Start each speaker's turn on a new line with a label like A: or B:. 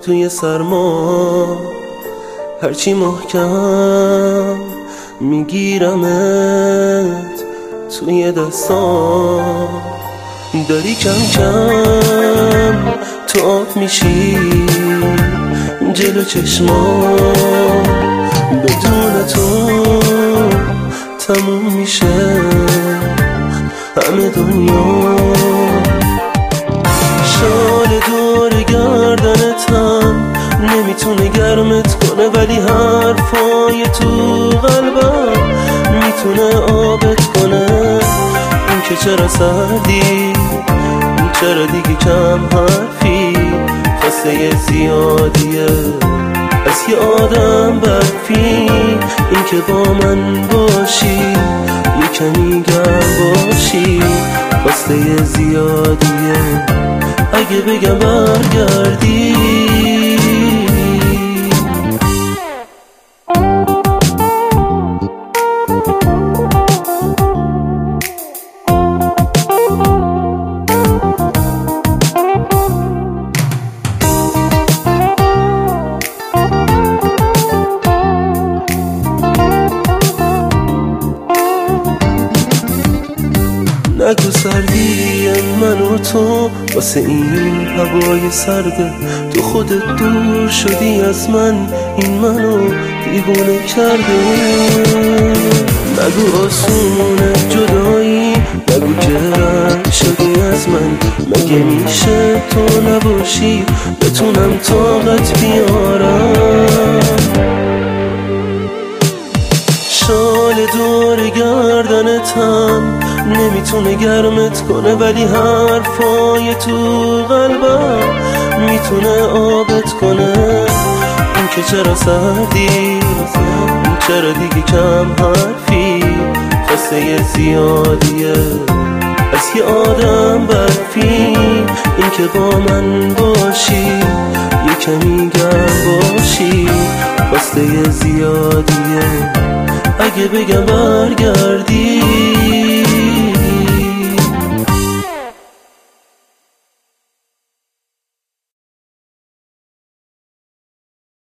A: توی سرما، هرچی محکم میگیرمت توی دستام. داری کم کم تو آب میشی جلو چشمام، بدون تو تموم میشه همه دنیا. شال دور گردنتم نمیتونه گرمت کنه، ولی حرفای تو قلبم میتونه آبت کنه. این که چرا سردی، چرا دیگه کم حرفی، خواسته زیادیه از یه آدم برفی. این که با من باشی، یه کمی گرم باشی، خواسته زیادیه اگه بگم برگردی. نگو سردی من و تو واسه این هوای سرده، تو خودت دور شدی از من، این منو دیوونه کرده. نگو آسونه جدایی، نگو که رد شدی از من، مگه میشه تو نباشی بتونم طاقت بیارم. شال دور گردنتم نمیتونه گرمت کنه، ولی حرفای تو قلبم میتونه آبت کنه. این که چرا سردی، چرا دیگه کم حرفی، خواسته زیادیه از یه آدم برفی. این که با من باشی، یه کمی گرم باشی، خواسته زیادیه اگه بگم برگردی.